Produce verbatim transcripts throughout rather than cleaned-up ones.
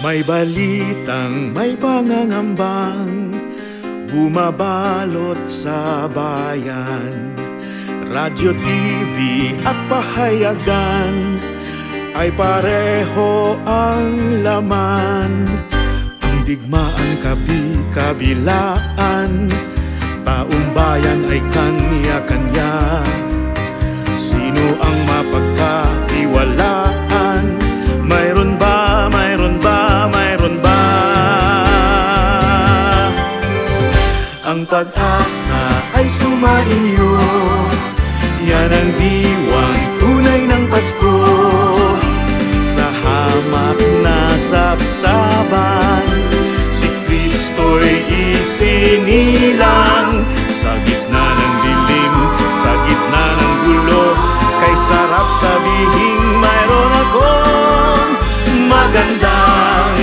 May balitang may pangangambang bumabalot sa bayan. Radyo, T V at pahayagan ay pareho ang laman. Ang digmaan kabi-kabilaan, taong bayan ay kanya-kanya. Sino ang mapagkatiwalaan? Mayroon ba, mayroon ba, mayroon ba? Ang pag-asa ay sumainyo, yan ang diwang tunay ng Pasko. Sa hamak na sabsaban, si Kristo'y isinilang. Sa gitna ng dilim, sa gitna ng gulo, kay sarap sabihin mayroon akong magandang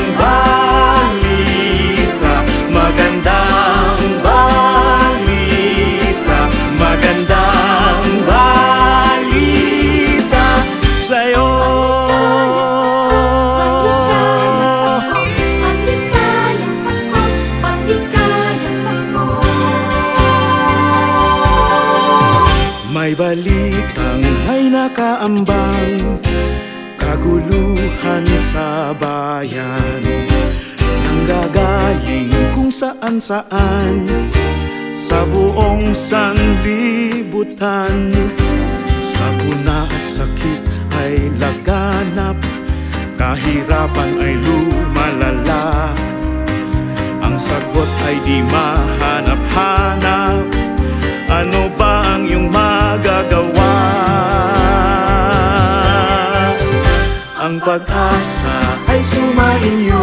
balita. Magandang balita, magandang balita sa'yo. Pagligayang Pasko, pagligayang Pasko. May balitang may nakaambang kaguluhan sa bayan, nanggagaling kung saan-saan sa buong sanlibutan. Sakuna at sakit ay laganap, kahirapan ay lumalala. Ang sagot ay di mahanap-hanap, ano ba ang iyong magagawa? Ang pag-asa ay sumainyo,